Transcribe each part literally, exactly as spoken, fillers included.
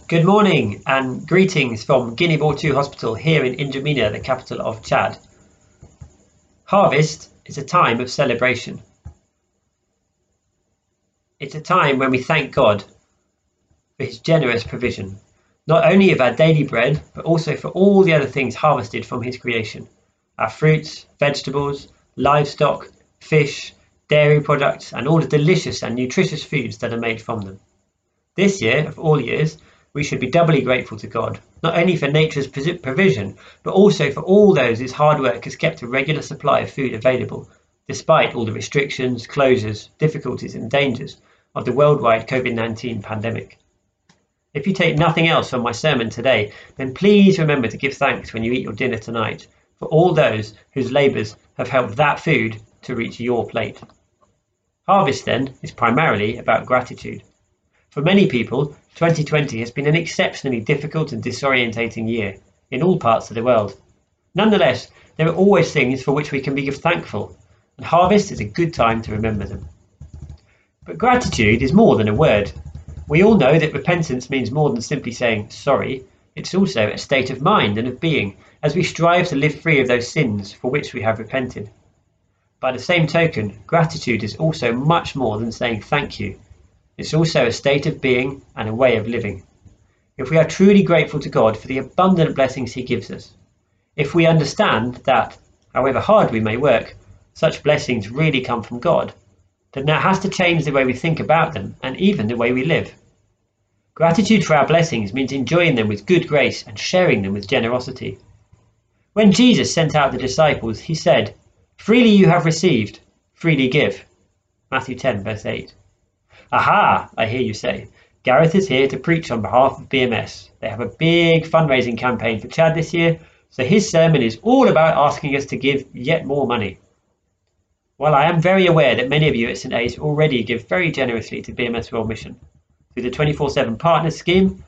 Good morning and greetings from Guinea-Bissau two Hospital here in N'Djamena, the capital of Chad. Harvest is a time of celebration. It's a time when we thank God for his generous provision, not only of our daily bread, but also for all the other things harvested from his creation. Our fruits, vegetables, livestock, fish, dairy products, and all the delicious and nutritious foods that are made from them. This year, of all years, we should be doubly grateful to God, not only for nature's provision, but also for all those whose hard work has kept a regular supply of food available, despite all the restrictions, closures, difficulties and dangers of the worldwide COVID nineteen pandemic. If you take nothing else from my sermon today, then please remember to give thanks when you eat your dinner tonight for all those whose labours have helped that food to reach your plate. Harvest, then, is primarily about gratitude. For many people, twenty twenty has been an exceptionally difficult and disorientating year in all parts of the world. Nonetheless, there are always things for which we can be thankful, and harvest is a good time to remember them. But gratitude is more than a word. We all know that repentance means more than simply saying sorry. It's also a state of mind and of being, as we strive to live free of those sins for which we have repented. By the same token, gratitude is also much more than saying thank you. It's also a state of being and a way of living. If we are truly grateful to God for the abundant blessings he gives us, if we understand that, however hard we may work, such blessings really come from God, then that has to change the way we think about them and even the way we live. Gratitude for our blessings means enjoying them with good grace and sharing them with generosity. When Jesus sent out the disciples, he said, "Freely you have received, freely give." Matthew ten, verse eight. Aha, I hear you say. Gareth is here to preach on behalf of B M S. They have a big fundraising campaign for Chad this year, so his sermon is all about asking us to give yet more money. Well, I am very aware that many of you at St A's already give very generously to B M S World Mission through the twenty-four seven Partners Scheme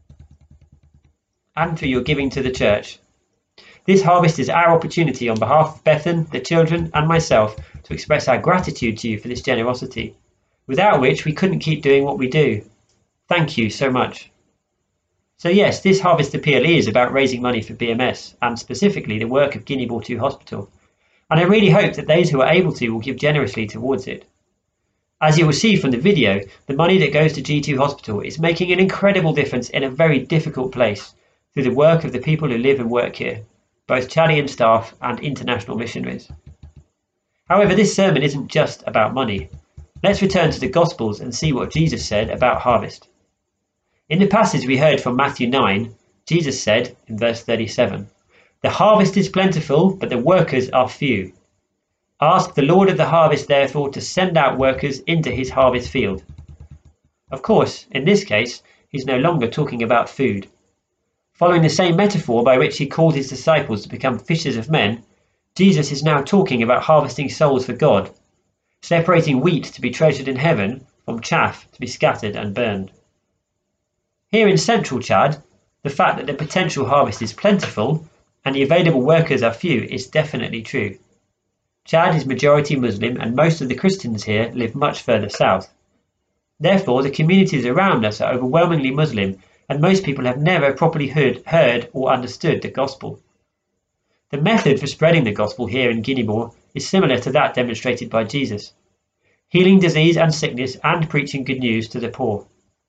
and through your giving to the church. This harvest is our opportunity on behalf of Bethan, the children and myself to express our gratitude to you for this generosity, without which we couldn't keep doing what we do. Thank you so much. So yes, this Harvest Appeal is about raising money for B M S and specifically the work of Guinea-Bissau two Hospital. And I really hope that those who are able to will give generously towards it. As you will see from the video, the money that goes to G two Hospital is making an incredible difference in a very difficult place through the work of the people who live and work here, both Chadian staff and international missionaries. However, this sermon isn't just about money. Let's return to the Gospels and see what Jesus said about harvest. In the passage we heard from Matthew nine, Jesus said in verse thirty-seven, "The harvest is plentiful, but the workers are few. Ask the Lord of the harvest, therefore, to send out workers into his harvest field." Of course, in this case, he's no longer talking about food. Following the same metaphor by which he called his disciples to become fishers of men, Jesus is now talking about harvesting souls for God, separating wheat to be treasured in heaven from chaff to be scattered and burned. Here in central Chad, the fact that the potential harvest is plentiful and the available workers are few is definitely true. Chad is majority Muslim and most of the Christians here live much further south. Therefore, the communities around us are overwhelmingly Muslim and most people have never properly heard, heard or understood the gospel. The method for spreading the gospel here in Guinea-Bissau is similar to that demonstrated by Jesus, healing disease and sickness and preaching good news to the poor.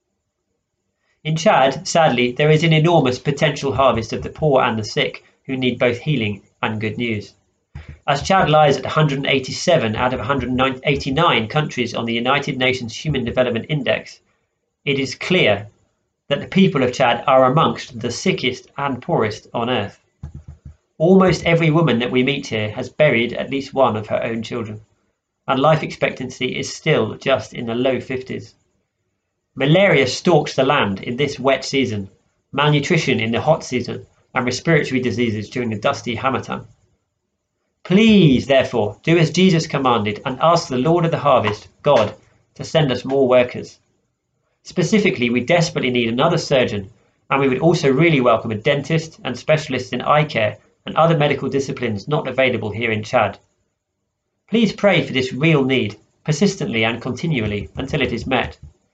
In Chad, sadly, there is an enormous potential harvest of the poor and the sick who need both healing and good news. As Chad lies at one hundred eighty-seven out of one hundred eighty-nine countries on the United Nations Human Development Index, it is clear that the people of Chad are amongst the sickest and poorest on earth. Almost every woman that we meet here has buried at least one of her own children, and life expectancy is still just in the low fifties. Malaria stalks the land in this wet season, malnutrition in the hot season, and respiratory diseases during the dusty Harmattan. Please, therefore, do as Jesus commanded and ask the Lord of the harvest, God, to send us more workers. Specifically, we desperately need another surgeon, and we would also really welcome a dentist and specialists in eye care and other medical disciplines not available here in Chad. Please pray for this real need, persistently and continually, until it is met.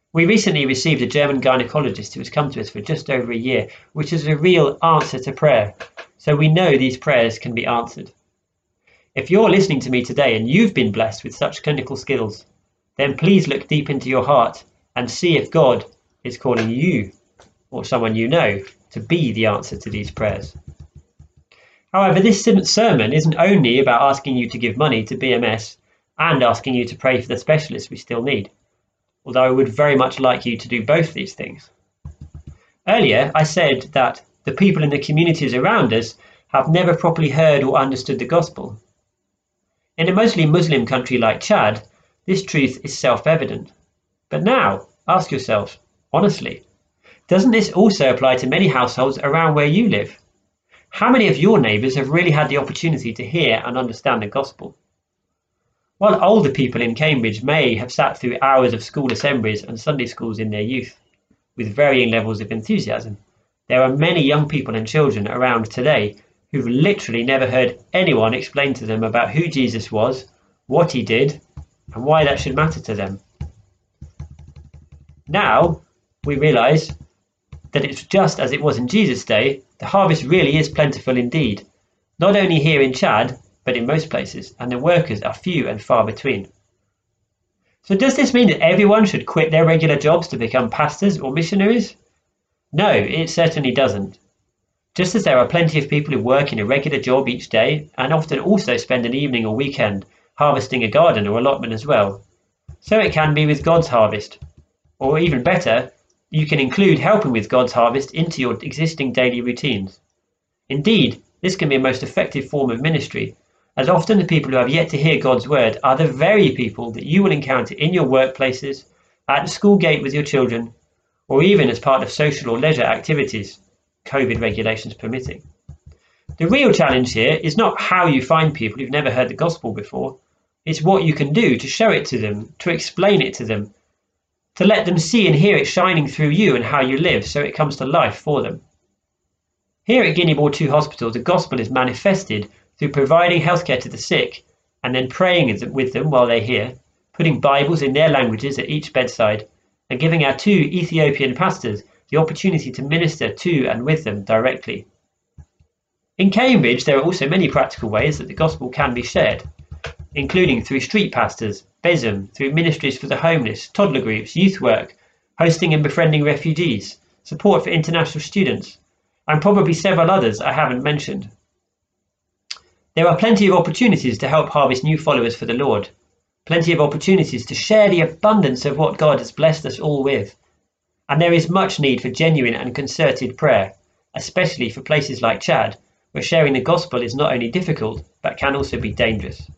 We recently received a German gynecologist who has come to us for just over a year, which is a real answer to prayer. So we know these prayers can be answered. If you're listening to me today and you've been blessed with such clinical skills, then please look deep into your heart and see if God is calling you or someone you know to be the answer to these prayers. However, this sermon isn't only about asking you to give money to B M S and asking you to pray for the specialists we still need, although I would very much like you to do both these things. Earlier, I said that the people in the communities around us have never properly heard or understood the gospel. In a mostly Muslim country like Chad, this truth is self-evident. But now, ask yourself, honestly, doesn't this also apply to many households around where you live? How many of your neighbours have really had the opportunity to hear and understand the gospel? While older people in Cambridge may have sat through hours of school assemblies and Sunday schools in their youth, with varying levels of enthusiasm, there are many young people and children around today who've literally never heard anyone explain to them about who Jesus was, what he did, and why that should matter to them. Now, we realise that it's just as it was in Jesus' day, the harvest really is plentiful indeed, not only here in Chad, but in most places, and the workers are few and far between. So does this mean that everyone should quit their regular jobs to become pastors or missionaries? No, it certainly doesn't. Just as there are plenty of people who work in a regular job each day, and often also spend an evening or weekend harvesting a garden or allotment as well, so it can be with God's harvest. Or even better, you can include helping with God's harvest into your existing daily routines. Indeed, this can be a most effective form of ministry, as often the people who have yet to hear God's word are the very people that you will encounter in your workplaces, at the school gate with your children, or even as part of social or leisure activities, COVID regulations permitting. The real challenge here is not how you find people who've never heard the gospel before, it's what you can do to show it to them, to explain it to them, to let them see and hear it shining through you and how you live so it comes to life for them. Here at Guinea Ball two Hospital, the gospel is manifested through providing healthcare to the sick and then praying with them while they're here, putting Bibles in their languages at each bedside, and giving our two Ethiopian pastors the opportunity to minister to and with them directly. In Cambridge, there are also many practical ways that the gospel can be shared, including through street pastors, Besum, through ministries for the homeless, toddler groups, youth work, hosting and befriending refugees, support for international students, and probably several others I haven't mentioned. There are plenty of opportunities to help harvest new followers for the Lord, plenty of opportunities to share the abundance of what God has blessed us all with, and there is much need for genuine and concerted prayer, especially for places like Chad, where sharing the gospel is not only difficult, but can also be dangerous.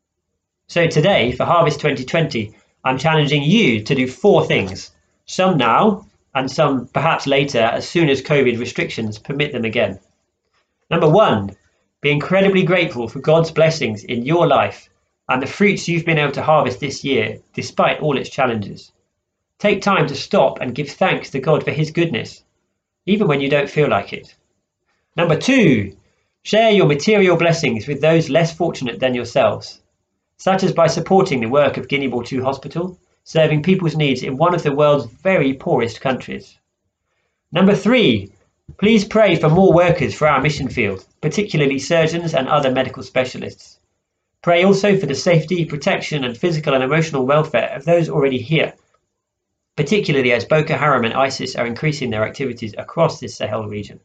So today, for Harvest twenty twenty, I'm challenging you to do four things, some now, and some perhaps later as soon as COVID restrictions permit them again. Number one, be incredibly grateful for God's blessings in your life and the fruits you've been able to harvest this year, despite all its challenges. Take time to stop and give thanks to God for his goodness, even when you don't feel like it. Number two, share your material blessings with those less fortunate than yourselves, such as by supporting the work of Guinea Ball two Hospital, serving people's needs in one of the world's very poorest countries. Number three, please pray for more workers for our mission field, particularly surgeons and other medical specialists. Pray also for the safety, protection, and physical and emotional welfare of those already here, particularly as Boko Haram and ISIS are increasing their activities across this Sahel region.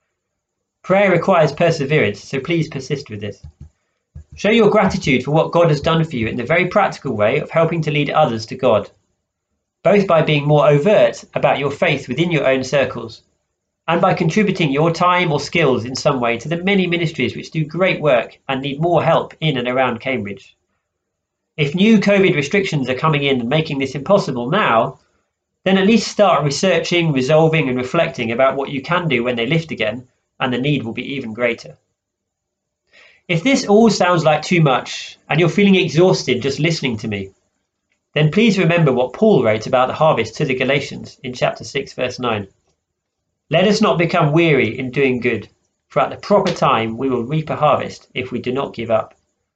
Prayer requires perseverance, so please persist with this. Show your gratitude for what God has done for you in the very practical way of helping to lead others to God, both by being more overt about your faith within your own circles, and by contributing your time or skills in some way to the many ministries which do great work and need more help in and around Cambridge. If new COVID restrictions are coming in and making this impossible now, then at least start researching, resolving and reflecting about what you can do when they lift again, and the need will be even greater. If this all sounds like too much and you're feeling exhausted just listening to me, then please remember what Paul wrote about the harvest to the Galatians in chapter six, verse nine. Let us not become weary in doing good, for at the proper time we will reap a harvest if we do not give up.